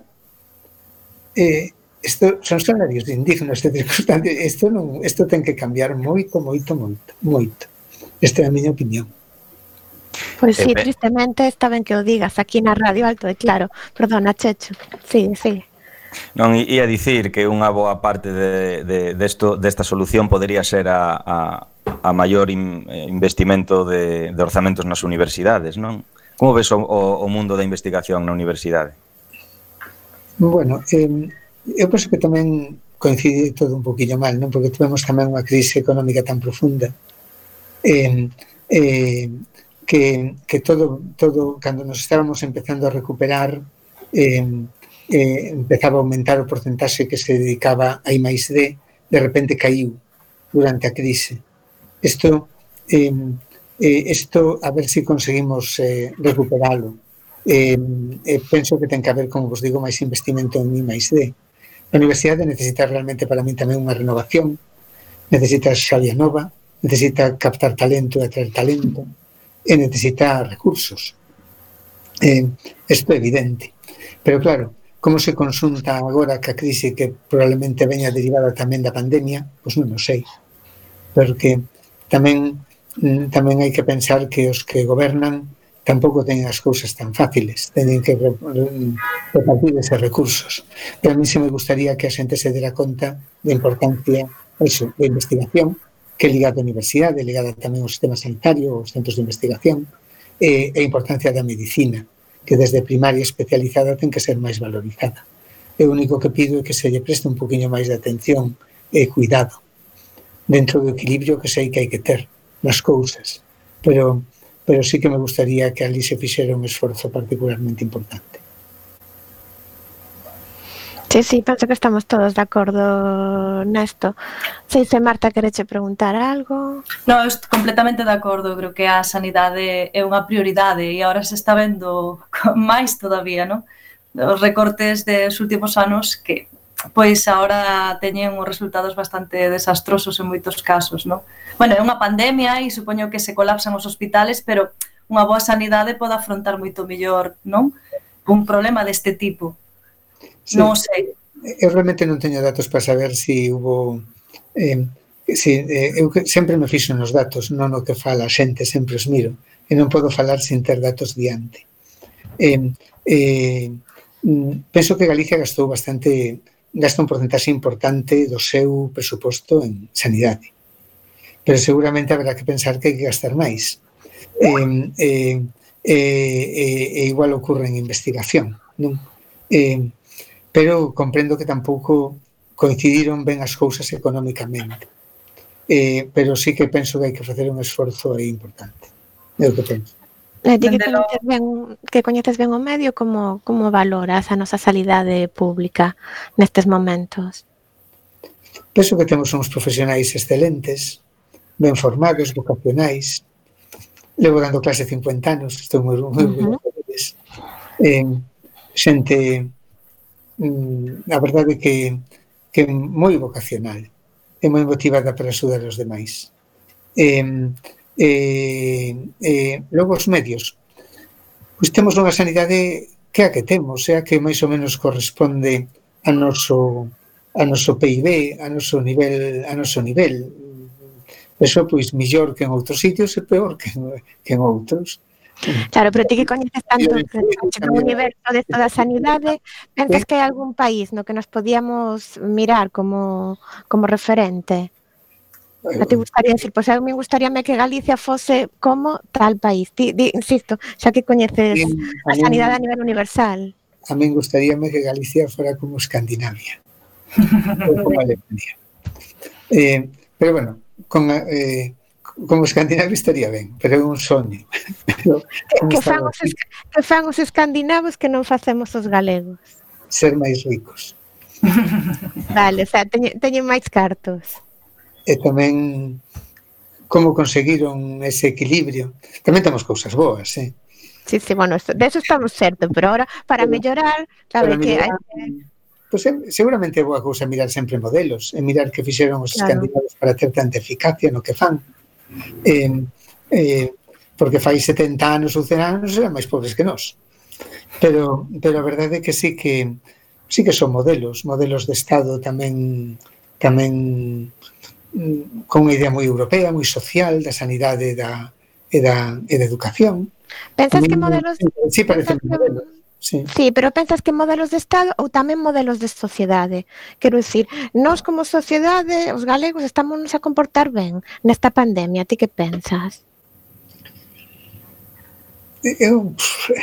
Eh, isto son salarios indignos de circunstancias. Isto, non, isto ten que cambiar moito, moito, moito, moito. Esta é a miña opinión. Pois sí, tristemente está ben que o digas aquí na radio alto e claro. Perdona, Checho. Sí, sí. Non, ia dicir que unha boa parte de, de, de esto, desta solución podería ser a, a, a maior in, investimento de, de orzamentos nas universidades, non? Como ves o, o, o mundo da investigación na universidade? Bueno, eh, eu penso que tamén coincide todo un poquillo mal, non? Porque tivemos tamén unha crise económica tan profunda eh, eh, que, que todo, todo, cando nos estábamos empezando a recuperar, eh, eh, empezaba a aumentar o porcentaxe que se dedicaba a I máis D, de repente caiu durante a crise. Isto, eh, eh, isto a ver se si conseguimos eh, recuperalo. Eh, eh, penso que ten que haber, como vos digo, máis investimento en I máis D. A universidade necesita realmente para mí tamén unha renovación, necesita xavia nova, necesita captar talento e atraer talento, e necesita recursos. Eh, isto é evidente. Pero claro, como se consulta agora que a crise que probablemente veña derivada tamén da pandemia, pois non o sei. Porque tamén, tamén hai que pensar que os que gobernan tampouco teñen as cousas tan fáciles, teñen que repartir eses recursos. Pero a mí se me gustaría que a xente se dera conta da importancia eso, da investigación, que é ligada á universidade, ligada tamén ao sistema sanitario, aos centros de investigación, e a importancia da medicina, que desde primaria especializada ten que ser máis valorizada. O único que pido é que se lle preste un poquinho máis de atención e cuidado dentro do equilibrio que sei que hai que ter nas cousas, pero pero sí que me gustaría que ali se fixera un esforzo particularmente importante. Sí, sí, penso que estamos todos de acordo nesto. Sei se Marta quereche preguntar algo. No, estou completamente de acordo, creo que a sanidade é unha prioridade e agora se está vendo máis todavía, non? Os recortes dos últimos anos que pois agora teñen os resultados bastante desastrosos en moitos casos, non? Bueno, é unha pandemia e supoño que se colapsan os hospitales, pero unha boa sanidade pode afrontar moito mellor, non? Un problema deste tipo. Sí. Non sei. Eu realmente non teño datos para saber se si hubo... Eh, si, eh, eu sempre me fixo nos datos, non o que fala a xente, sempre os miro, e non podo falar sin ter datos diante. Eh, eh, penso que Galicia gastou bastante... gasta un porcentaxe importante do seu presuposto en sanidade. Pero seguramente haberá que pensar que hai que gastar máis. Eh, eh, eh, eh, igual ocurre en investigación, non? Eh, pero comprendo que tampouco coincidiron ben as cousas económicamente. Eh, pero sí que penso que hai que facer un esforzo aí importante. É o que penso. E ti que coñeces ben, que coñeces ben o medio, como, como valoras a nosa sanidade pública nestes momentos? Penso que temos uns profesionais excelentes, ben formados, vocacionais. Levo dando clase cincuenta anos, estou moi orgulloso deles. Eh, xente, mm, a verdade que, que moi vocacional e moi motivada para axudar os demais. Eh, Eh, eh, logo os medios, pois temos unha sanidade que a que temos, é a que máis ou menos corresponde a noso, a noso P I B, a noso nivel, a noso nivel. Eso pois mellor que en outros sitios e peor que en, que en outros. Claro, pero ti que coñeces tanto o universo de toda a sanidade, pensas que hai algún país no que nos podíamos mirar como, como referente? A ti gustaría decir, pois pues, a mí gustaríame que Galicia fose como tal país. Ti, di, insisto, xa que coñeces a sanidade a nivel universal. A mí gustaríame que Galicia fora como Escandinavia. Ou como Alemania. Eh, pero bueno, con, eh, como Escandinavia estaría ben, pero é un soño. Pero, que, fan os, que fan os escandinavos que non facemos os galegos? Ser máis ricos. Vale, o sea, teñen, teñen máis cartos. E tamén como conseguiron ese equilibrio. Tamén temos cousas boas, eh? Sí, sí, bueno, esto, de eso estamos certos, pero ahora para pero, mellorar, claro, para que mellorar, hai... Pues, seguramente é boa cousa mirar sempre modelos e mirar que fixeron os claro. escandinavos para ter tanta eficacia no que fan. Eh, eh, porque fai setenta anos ou cen anos eran máis pobres que nós. Pero, pero a verdade é que sí que sí que son modelos, modelos de Estado tamén tamén con unha idea moi europea, moi social da sanidade e da, e da, e da educación. Pensas que modelos... Sí, parecen modelos. Sí. sí, pero pensas que modelos de Estado ou tamén modelos de sociedade? Quero dicir, nós como sociedade, os galegos, estamos a comportar ben nesta pandemia. Ti que pensas? Eu,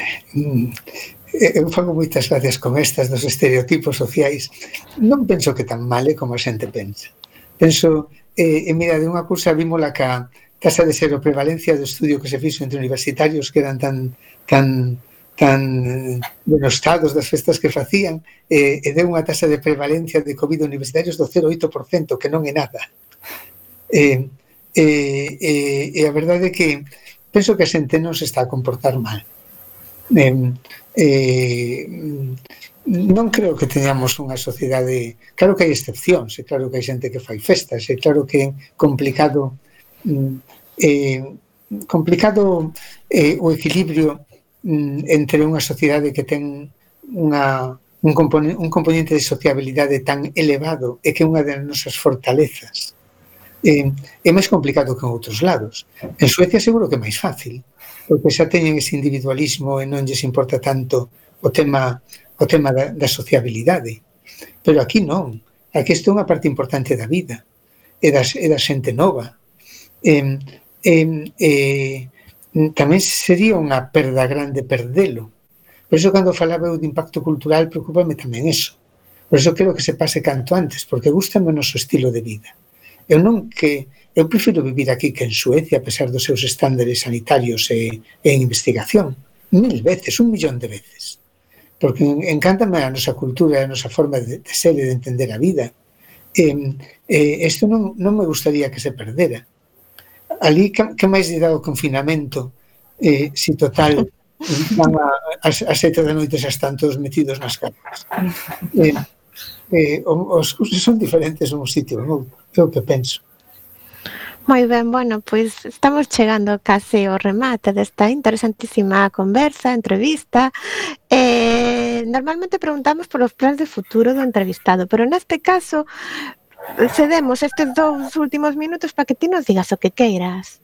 eu fago moitas gracias con estas dos estereotipos sociais. Non penso que tan male como a xente pensa. Penso, eh, mira, de unha cousa vímola que a tasa de seroprevalencia do estudio que se fixo entre universitarios que eran tan tan tan denostados das festas que facían, eh, e deu unha tasa de prevalencia de COVID universitarios do cero vírgula oito por cento, que non é nada. Eh, eh, eh, e a verdade é que penso que a xente non se está a comportar mal. Eh, eh, non creo que teñamos unha sociedade... Claro que hai excepcións, e claro que hai xente que fai festas, e claro que é complicado eh, complicado eh, o equilibrio entre unha sociedade que ten unha, un, componente, un componente de sociabilidade tan elevado e que é unha das nosas fortalezas. Eh, é máis complicado que en outros lados. En Suecia seguro que é máis fácil, porque xa teñen ese individualismo e non lles importa tanto o tema, o tema da, da sociabilidade. Pero aquí non. Aquí isto é unha parte importante da vida e da, e da xente nova. Eh, eh, eh, tamén sería unha perda grande perdelo. Por iso, cando falaba eu de impacto cultural, preocúpame tamén eso. Por iso quero que se pase canto antes, porque gustame o noso estilo de vida. Eu non que eu prefiro vivir aquí que en Suecia, a pesar dos seus estándares sanitarios e, e en investigación, mil veces, un millón de veces. Porque encántame a nosa cultura, a nosa forma de, de ser e de entender a vida. Eh, eh, isto non, non me gustaría que se perdera. Ali, que, que máis lle dá o confinamento, eh, si total van a, a, a sete da noite xa están todos metidos nas casas. Eh, eh, os cursos son diferentes nun sitio, non? É o que penso. Moi ben, bueno, pois estamos chegando case ao remate desta interesantísima conversa, entrevista. Eh, normalmente preguntamos polos plans de futuro do entrevistado, pero neste caso cedemos estes dous últimos minutos para que ti nos digas o que queiras.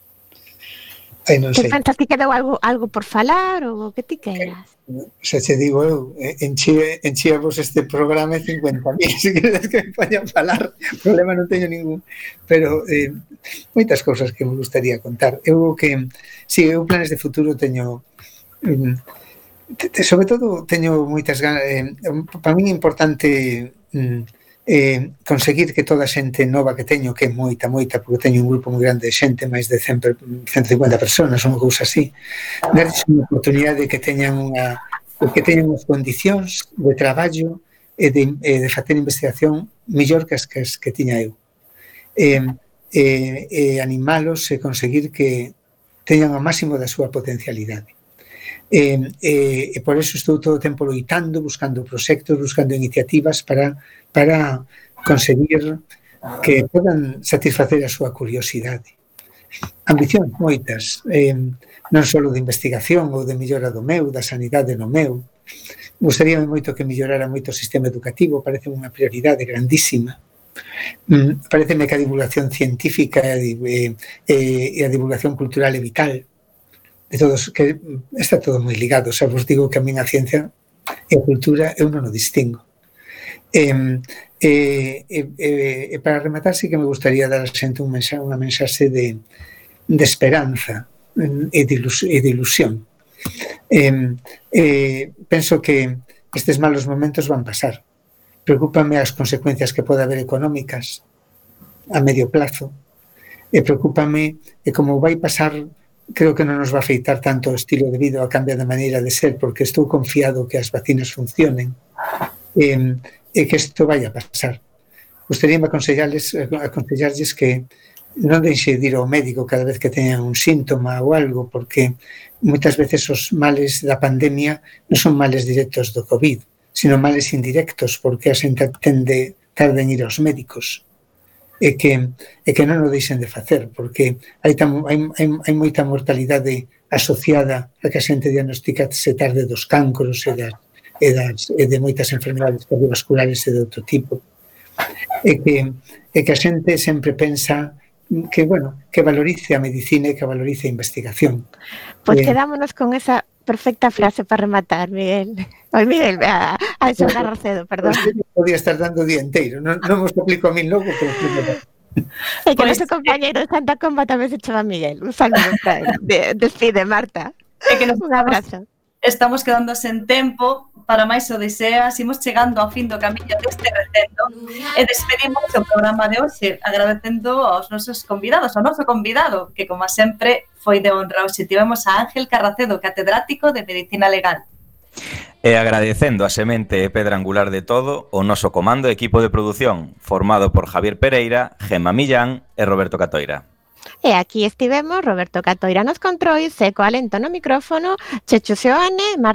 Ai, non sei. Que pensas que quedou algo, algo por falar ou o que ti queiras? Xa che digo eu, enchía vos este programa e cincuenta mil, se queres que me poña a falar, problema non teño ningún, pero eh, moitas cousas que me gustaría contar. Eu que, si, eu planes de futuro teño, eh, sobre todo teño moitas ganas, eh, para mí é importante eh, eh, conseguir que toda a xente nova que teño, que é moita, moita, porque teño un grupo moi grande de xente, máis de cento e cincuenta personas, unha cousa así, darles unha oportunidade que teñan unha, que teñan as condicións de traballo e de, e de facer investigación mellor que as que, as que tiña eu. E, e, e animalos e conseguir que teñan o máximo da súa potencialidade. E, e, e por eso estou todo o tempo loitando, buscando proxectos, buscando iniciativas para, para conseguir que podan satisfacer a súa curiosidade. Ambicións moitas, eh, non só de investigación ou de mellora do meu, da sanidade no meu. Gustaríame moito que mellorara moito o sistema educativo, parece unha prioridade grandísima. Mm, pareceme que a divulgación científica e, e, e a divulgación cultural é vital. de todos, que está todo moi ligado. O sea, vos digo que a min a ciencia e a cultura eu non o distingo. E, e, e, e para rematar, sí que me gustaría dar a xente un mensaxe, unha mensaxe de, de esperanza e de, ilus, e de ilusión. E, e, penso que estes malos momentos van pasar. Preocúpame as consecuencias que pode haber económicas a medio plazo, e preocúpame e como vai pasar, creo que non nos va a afeitar tanto o estilo de vida, a cambio de maneira de ser, porque estou confiado que as vacinas funcionen e, e que isto vai a pasar. Gostaríame aconsellarles, aconsellarles que non deixe de ir ao médico cada vez que teñan un síntoma ou algo, porque moitas veces os males da pandemia non son males directos do COVID, sino males indirectos, porque a xente tende tarde en ir aos médicos. E que, e que non o deixen de facer, porque hai, tam, hai, hai, hai moita mortalidade asociada a que a xente diagnosticase tarde dos cancros e, das, e, das, e de moitas enfermedades cardiovasculares e de outro tipo. E que, e que a xente sempre pensa que, bueno, que valorice a medicina e que valorice a investigación. Pois pues eh, quedámonos con esa perfecta frase para rematar, Miguel. Oi, Miguel, a, a Xoga Racedo, perdón. Podía estar dando o día inteiro, non, non vos aplico a min logo, pero... E que pues, noso compañeiro de Santa Comba tamén se chama Miguel. Un saludo para él. De, despide, Marta. É que nos un abrazo. Estamos quedando sen tempo para máis odiseas, imos chegando ao fin do camiño deste recendo e despedimos o programa de hoxe agradecendo aos nosos convidados, ao noso convidado, que como sempre foi de honra. Hoxe tivemos a Ángel Carracedo, catedrático de Medicina Legal. E agradecendo a semente e pedra angular de todo o noso comando e equipo de produción, formado por Javier Pereira, Gemma Millán e Roberto Catoira. E aquí estivemos Roberto Catoira nos controis, Seco Alento no micrófono, Chechu Seoane, Marta